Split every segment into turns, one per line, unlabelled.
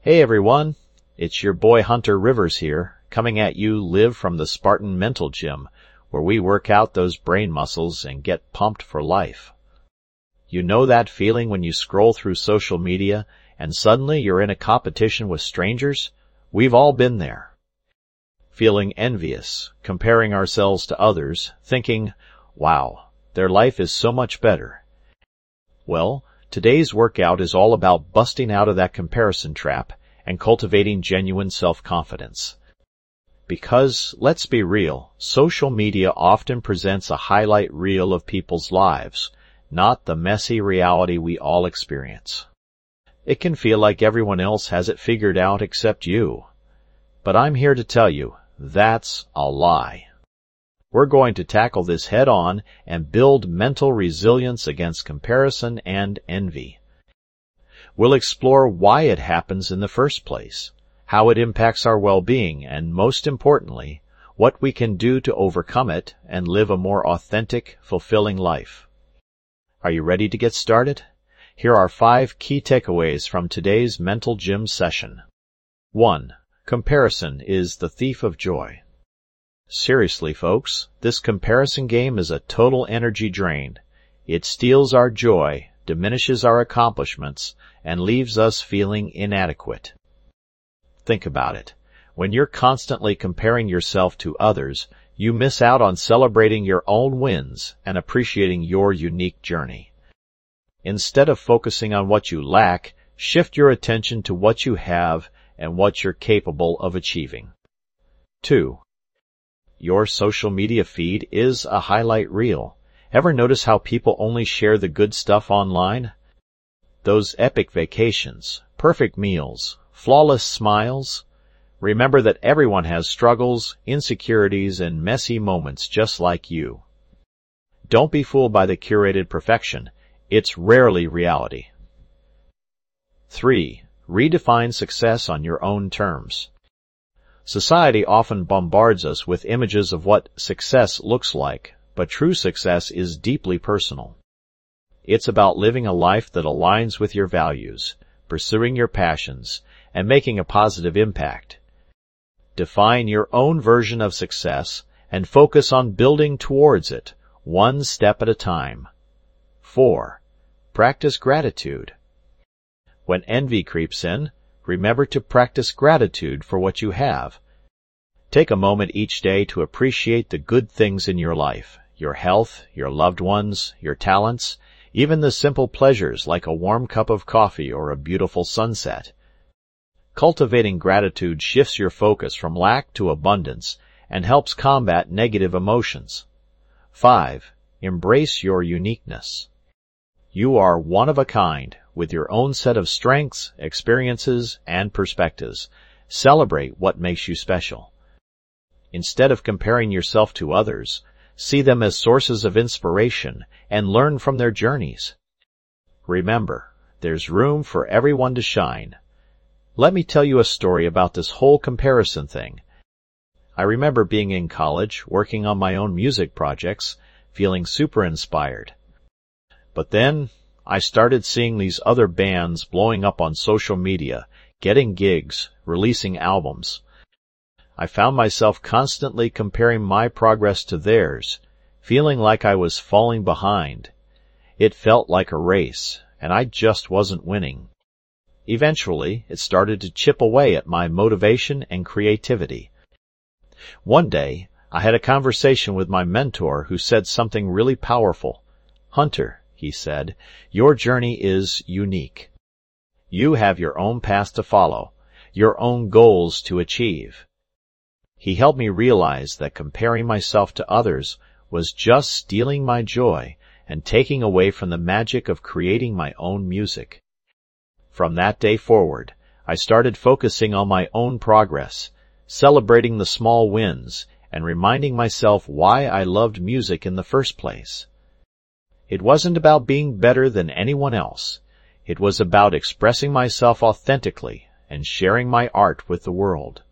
Hey everyone, it's your boy Hunter Rivers here, coming at you live from the Spartan Mental Gym, where we work out those brain muscles and get pumped for life. You know that feeling when you scroll through social media and suddenly you're in a competition with strangers? We've all been there. Feeling envious, comparing ourselves to others, thinking, wow, their life is so much better. Well, today's workout is all about busting out of that comparison trap and cultivating genuine self-confidence. Because, let's be real, social media often presents a highlight reel of people's lives, not the messy reality we all experience. It can feel like everyone else has it figured out except you. But I'm here to tell you, that's a lie. We're going to tackle this head-on and build mental resilience against comparison and envy. We'll explore why it happens in the first place, how it impacts our well-being, and most importantly, what we can do to overcome it and live a more authentic, fulfilling life. Are you ready to get started? Here are 5 key takeaways from today's mental gym session. 1. Comparison is the thief of joy. Seriously, folks, this comparison game is a total energy drain. It steals our joy, diminishes our accomplishments, and leaves us feeling inadequate. Think about it. When you're constantly comparing yourself to others, you miss out on celebrating your own wins and appreciating your unique journey. Instead of focusing on what you lack, shift your attention to what you have and what you're capable of achieving. 2. Your social media feed is a highlight reel. Ever notice how people only share the good stuff online? Those epic vacations, perfect meals, flawless smiles. Remember that everyone has struggles, insecurities, and messy moments just like you. Don't be fooled by the curated perfection. It's rarely reality. 3. Redefine success on your own terms. Society often bombards us with images of what success looks like, but true success is deeply personal. It's about living a life that aligns with your values, pursuing your passions, and making a positive impact. Define your own version of success and focus on building towards it, one step at a time. 4. Practice gratitude. When envy creeps in, remember to practice gratitude for what you have. Take a moment each day to appreciate the good things in your life, your health, your loved ones, your talents, even the simple pleasures like a warm cup of coffee or a beautiful sunset. Cultivating gratitude shifts your focus from lack to abundance and helps combat negative emotions. 5. Embrace your uniqueness. You are one of a kind, with your own set of strengths, experiences, and perspectives. Celebrate what makes you special. Instead of comparing yourself to others, see them as sources of inspiration and learn from their journeys. Remember, there's room for everyone to shine. Let me tell you a story about this whole comparison thing. I remember being in college, working on my own music projects, feeling super inspired. But then, I started seeing these other bands blowing up on social media, getting gigs, releasing albums. I found myself constantly comparing my progress to theirs, feeling like I was falling behind. It felt like a race, and I just wasn't winning. Eventually, it started to chip away at my motivation and creativity. One day, I had a conversation with my mentor who said something really powerful. "Hunter," he said, "your journey is unique. You have your own path to follow, your own goals to achieve." He helped me realize that comparing myself to others was just stealing my joy and taking away from the magic of creating my own music. From that day forward, I started focusing on my own progress, celebrating the small wins, and reminding myself why I loved music in the first place. It wasn't about being better than anyone else. It was about expressing myself authentically and sharing my art with the world.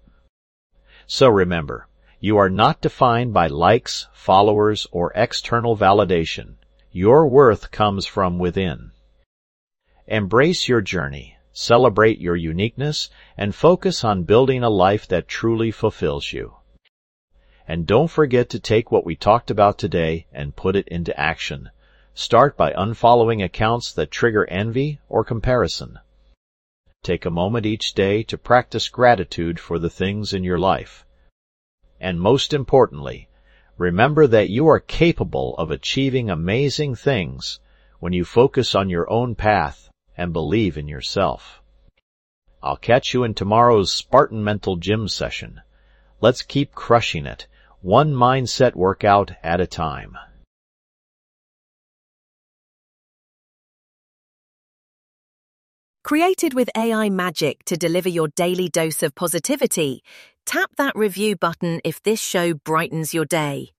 So remember, you are not defined by likes, followers, or external validation. Your worth comes from within. Embrace your journey, celebrate your uniqueness, and focus on building a life that truly fulfills you. And don't forget to take what we talked about today and put it into action. Start by unfollowing accounts that trigger envy or comparison. Take a moment each day to practice gratitude for the things in your life. And most importantly, remember that you are capable of achieving amazing things when you focus on your own path and believe in yourself. I'll catch you in tomorrow's Spartan Mental Gym session. Let's keep crushing it, one mindset workout at a time.
Created with AI magic to deliver your daily dose of positivity, tap that review button if this show brightens your day.